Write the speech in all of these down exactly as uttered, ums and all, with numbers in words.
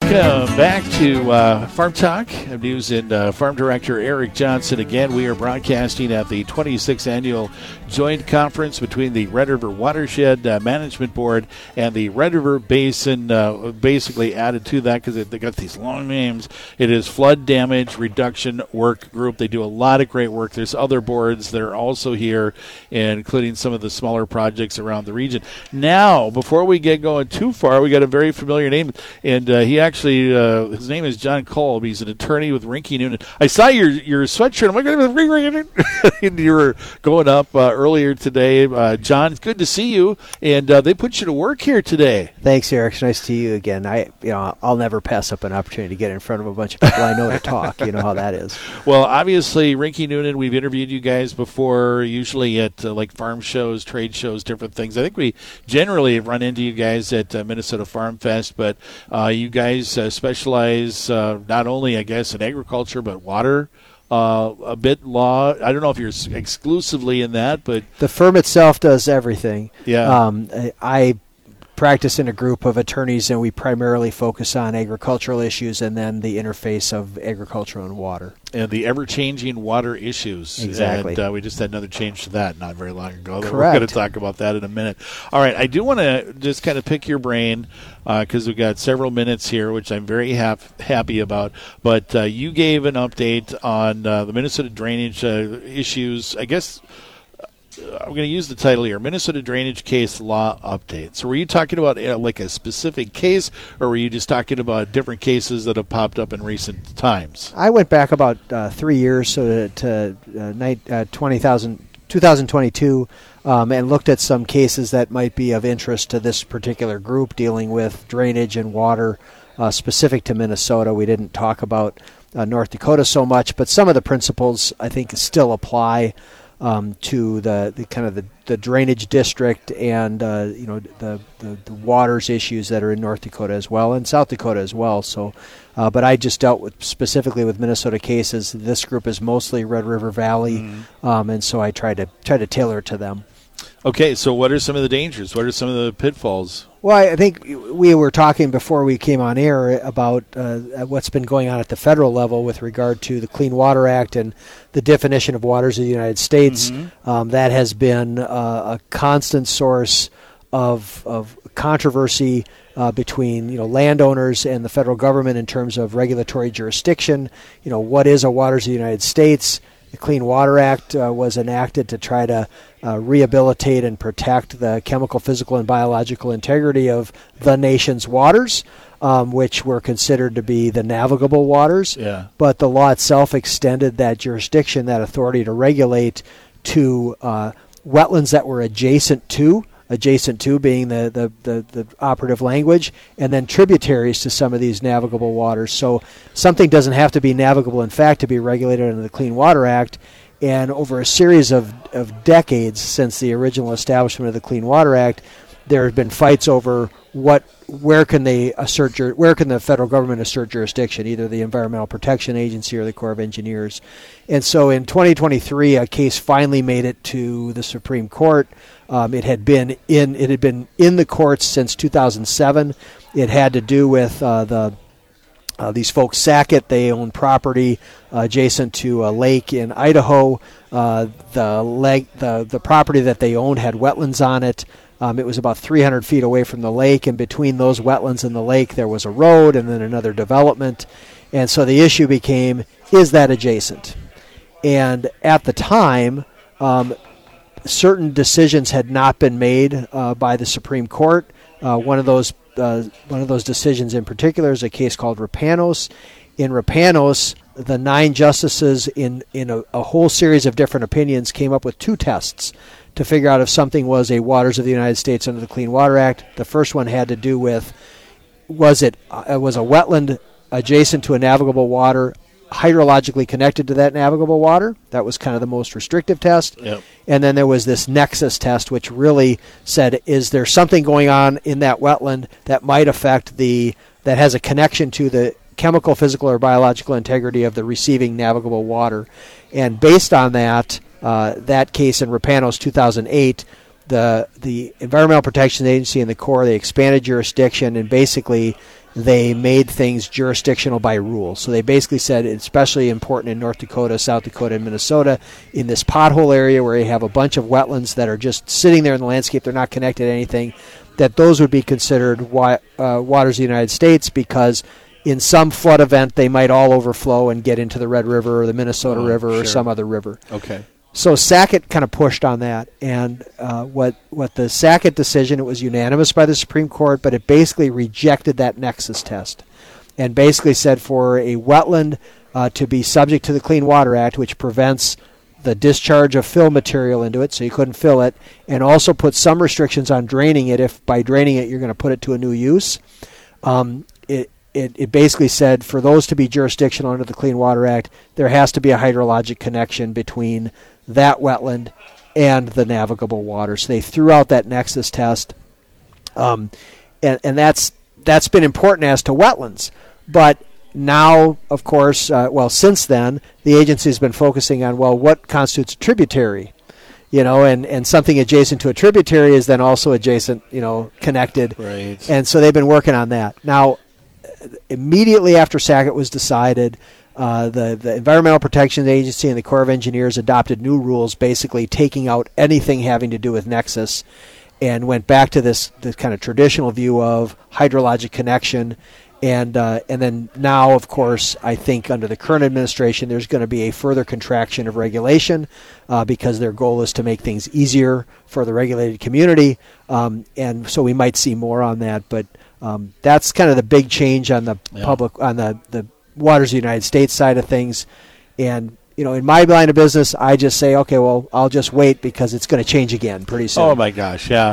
Welcome back to uh, Farm Talk. I'm News and uh, Farm Director Eric Johnson. Again, we are broadcasting at the twenty-sixth Annual Joint Conference between the Red River Watershed uh, Management Board and the Red River Basin, uh, basically added to that because they got these long names. It is Flood Damage Reduction Work Group. They do a lot of great work. There's other boards that are also here, including some of the smaller projects around the region. Now, before we get going too far, we got a very familiar name, and uh, he actually, uh, his name is John Kolb. He's an attorney with Rinke Noonan. I saw your your sweatshirt. I'm like, and you were going up uh, earlier today. Uh, John, it's good to see you, and uh, they put you to work here today. Thanks, Eric. It's nice to see you again. I, you know, I'll never pass up an opportunity to get in front of a bunch of people I know to talk. You know how that is. Well, obviously, Rinke Noonan, we've interviewed you guys before, usually at uh, like farm shows, trade shows, different things. I think we generally have run into you guys at uh, Minnesota Farm Fest, but uh, you guys uh, specialize uh, not only, I guess, in agriculture, but water. Uh, a bit law. I don't know if you're exclusively in that, but the firm itself does everything. Yeah. Um, I practice in a group of attorneys, and we primarily focus on agricultural issues and then the interface of agriculture and water. And the ever-changing water issues. Exactly. And uh, we just had another change to that not very long ago. Correct. We're going to talk about that in a minute. All right, I do want to just kind of pick your brain because uh, we've got several minutes here, which I'm very hap- happy about. But uh, you gave an update on uh, the Minnesota drainage uh, issues, I guess. I'm going to use the title here, Minnesota Drainage Case Law Update. So were you talking about uh, like a specific case, or were you just talking about different cases that have popped up in recent times? I went back about uh, three years, so to, to uh, night, uh, twenty thousand, twenty twenty-two, um, and looked at some cases that might be of interest to this particular group dealing with drainage and water uh, specific to Minnesota. We didn't talk about uh, North Dakota so much, but some of the principles I think still apply Um, to the, the kind of the, the drainage district and uh, you know the, the the waters issues that are in North Dakota as well and South Dakota as well. So, uh, but I just dealt with specifically with Minnesota cases. This group is mostly Red River Valley, mm-hmm. um, and so I try to try to tailor it to them. Okay, so what are some of the dangers? What are some of the pitfalls? Well, I think we were talking before we came on air about uh, what's been going on at the federal level with regard to the Clean Water Act and the definition of waters of the United States. Mm-hmm. Um, that has been uh, a constant source of of controversy uh, between you know landowners and the federal government in terms of regulatory jurisdiction. You know, what is a waters of the United States? The Clean Water Act uh, was enacted to try to uh, rehabilitate and protect the chemical, physical, and biological integrity of the nation's waters, um, which were considered to be the navigable waters. Yeah. But the law itself extended that jurisdiction, that authority to regulate, to uh, wetlands that were adjacent to, adjacent to being the, the, the, the operative language, and then tributaries to some of these navigable waters. So something doesn't have to be navigable, in fact, to be regulated under the Clean Water Act. And over a series of, of decades since the original establishment of the Clean Water Act, there have been fights over what, where can they assert, where can the federal government assert jurisdiction, either the Environmental Protection Agency or the Corps of Engineers. And so in twenty twenty-three, a case finally made it to the Supreme Court. Um, it had been in it had been in the courts since two thousand seven. It had to do with uh, the uh, these folks Sackett. They own property uh, adjacent to a lake in Idaho. Uh, the leg the the property that they owned had wetlands on it. Um, it was about three hundred feet away from the lake, and between those wetlands and the lake, there was a road and then another development. And so the issue became, is that adjacent? And at the time, um, certain decisions had not been made uh, by the Supreme Court. Uh, one of those uh, one of those decisions in particular is a case called Rapanos. In Rapanos, the nine justices in, in a, a whole series of different opinions came up with two tests to figure out if something was a waters of the United States under the Clean Water Act. The first one had to do with, was it uh, was a wetland adjacent to a navigable water hydrologically connected to that navigable water? That was kind of the most restrictive test. Yep. And then there was this nexus test, which really said, is there something going on in that wetland that might affect the, that has a connection to the chemical, physical, or biological integrity of the receiving navigable water? And based on that, uh, that case in Rapanos two thousand eight, the the Environmental Protection Agency and the Corps, they expanded jurisdiction and basically they made things jurisdictional by rule. So they basically said, especially important in North Dakota, South Dakota, and Minnesota, in this pothole area where you have a bunch of wetlands that are just sitting there in the landscape, they're not connected to anything, that those would be considered wa- uh, waters of the United States, because in some flood event they might all overflow and get into the Red River or the Minnesota oh, River sure. or some other river. Okay. So Sackett kind of pushed on that, and uh, what what the Sackett decision, it was unanimous by the Supreme Court, but it basically rejected that nexus test, and basically said for a wetland uh, to be subject to the Clean Water Act, which prevents the discharge of fill material into it, so you couldn't fill it, and also put some restrictions on draining it. If by draining it you're going to put it to a new use, um, it. It, it basically said for those to be jurisdictional under the Clean Water Act, there has to be a hydrologic connection between that wetland and the navigable water. So they threw out that nexus test, um, and, and that's that's been important as to wetlands. But now, of course, uh, well, since then, the agency has been focusing on, well, what constitutes a tributary? You know, and, and something adjacent to a tributary is then also adjacent, you know, connected. Right. And so they've been working on that. Now, immediately after Sackett was decided, uh, the, the Environmental Protection Agency and the Corps of Engineers adopted new rules, basically taking out anything having to do with nexus, and went back to this, this kind of traditional view of hydrologic connection. And uh, and then now, of course, I think under the current administration, there's going to be a further contraction of regulation uh, because their goal is to make things easier for the regulated community. Um, and so we might see more on that, but Um, that's kind of the big change on the yeah. public, on the, the waters of the United States side of things. And, you know, in my line of business, I just say, okay, well, I'll just wait because it's going to change again pretty soon. Oh, my gosh, yeah.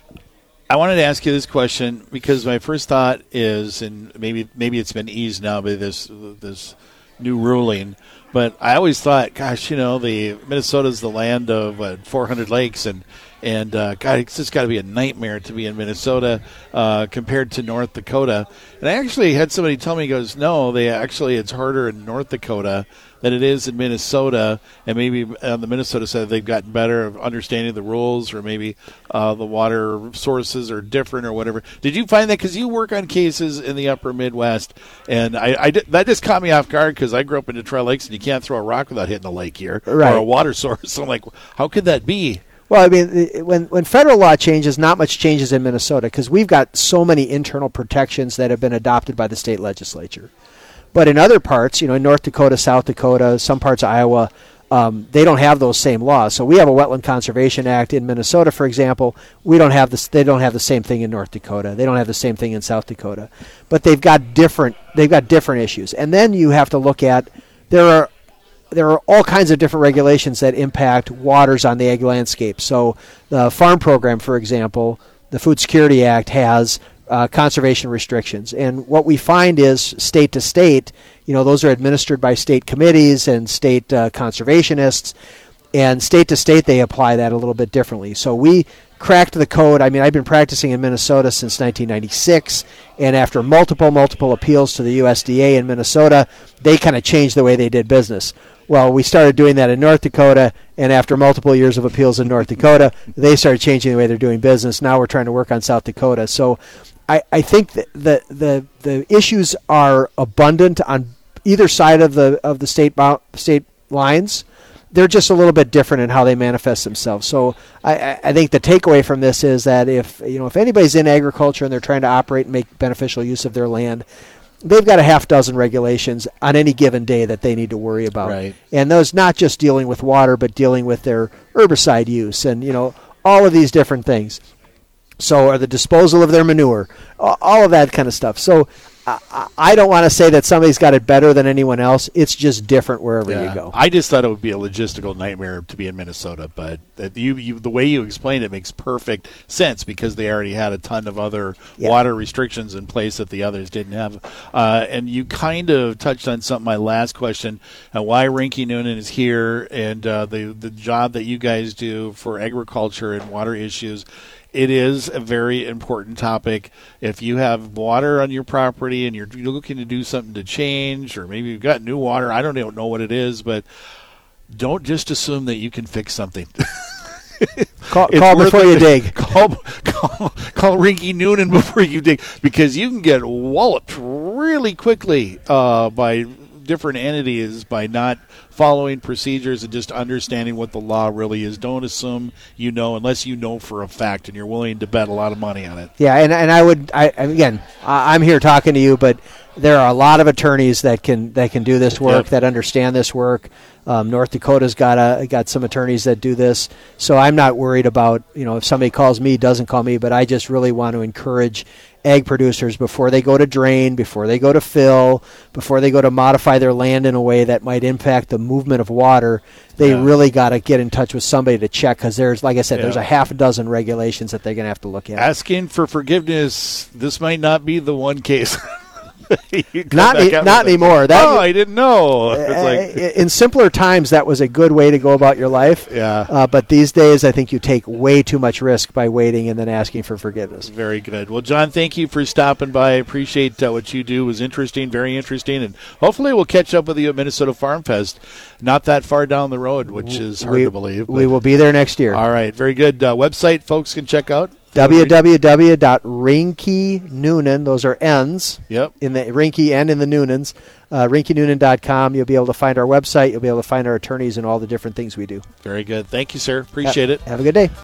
I wanted to ask you this question because my first thought is, and maybe maybe it's been eased now by this this new ruling, but I always thought, gosh, you know, the Minnesota's the land of uh, four hundred lakes, and And, uh, God, it's just got to be a nightmare to be in Minnesota uh, compared to North Dakota. And I actually had somebody tell me, he goes, no, they actually, it's harder in North Dakota than it is in Minnesota. And maybe on the Minnesota side, they've gotten better of understanding the rules, or maybe uh, the water sources are different or whatever. Did you find that? Because you work on cases in the upper Midwest. And I, I did, that just caught me off guard because I grew up in Detroit Lakes, and you can't throw a rock without hitting a lake here right. or a water source. So I'm like, how could that be? Well, I mean, when when federal law changes, not much changes in Minnesota because we've got so many internal protections that have been adopted by the state legislature. But in other parts, you know, in North Dakota, South Dakota, some parts of Iowa, um, they don't have those same laws. So we have a Wetland Conservation Act in Minnesota, for example. We don't have this. They don't have the same thing in North Dakota. They don't have the same thing in South Dakota. But they've got different. They've got different issues. And then you have to look at there are. There are all kinds of different regulations that impact waters on the ag landscape. So the farm program, for example, the Food Security Act has uh, conservation restrictions. And what we find is state to state, you know, those are administered by state committees and state uh, conservationists. And state to state, they apply that a little bit differently. So we cracked the code. I mean, I've been practicing in Minnesota since nineteen ninety-six, and after multiple, multiple appeals to the U S D A in Minnesota, they kind of changed the way they did business. Well, we started doing that in North Dakota, and after multiple years of appeals in North Dakota, they started changing the way they're doing business. Now we're trying to work on South Dakota. So I, I think that the, the the issues are abundant on either side of the of the state state lines. They're just a little bit different in how they manifest themselves. So I, I think the takeaway from this is that if you know if anybody's in agriculture and they're trying to operate and make beneficial use of their land, they've got a half dozen regulations on any given day that they need to worry about. Right. And those not just dealing with water, but dealing with their herbicide use and you know all of these different things. So, or the disposal of their manure, all of that kind of stuff. So I, I don't want to say that somebody's got it better than anyone else. It's just different wherever yeah. you go. I just thought it would be a logistical nightmare to be in Minnesota, but that you, you, the way you explained it makes perfect sense because they already had a ton of other yeah. water restrictions in place that the others didn't have. Uh, and you kind of touched on something, my last question, uh, why Rinky Noonan is here and uh, the, the job that you guys do for agriculture and water issues. It is a very important topic. If you have water on your property and you're looking to do something to change, or maybe you've got new water, I don't know what it is, but don't just assume that you can fix something. call call before you dig. Call, call, call Rinky Noonan before you dig, because you can get walloped really quickly uh, by different entities by not following procedures and just understanding what the law really is. Don't assume you know unless you know for a fact and you're willing to bet a lot of money on it. Yeah, and and I would, I again, I'm here talking to you, but there are a lot of attorneys that can that can do this work, yep. that understand this work. Um, North Dakota's got a got some attorneys that do this, so I'm not worried about, you know, if somebody calls me, doesn't call me, but I just really want to encourage ag producers before they go to drain, before they go to fill, before they go to modify their land in a way that might impact the movement of water. They yeah. really got to get in touch with somebody to check, because there's, like I said, yeah. there's a half a dozen regulations that they're going to have to look at. Asking for forgiveness, this might not be the one case. not e- not anymore. That, oh, I didn't know. It's like, in simpler times, that was a good way to go about your life. Yeah. Uh, but these days, I think you take way too much risk by waiting and then asking for forgiveness. Very good. Well, John, thank you for stopping by. I appreciate uh, what you do. It was interesting, very interesting, and hopefully we'll catch up with you at Minnesota Farm Fest, not that far down the road, which is hard we, to believe. We will be there next year. All right. Very good. Uh, website folks can check out. w w w dot rinky noonan, those are N's, yep. in the Rinky and in the Noonans, uh, rinky noonan dot com. You'll be able to find our website. You'll be able to find our attorneys and all the different things we do. Very good. Thank you, sir. Appreciate ha- it. Have a good day.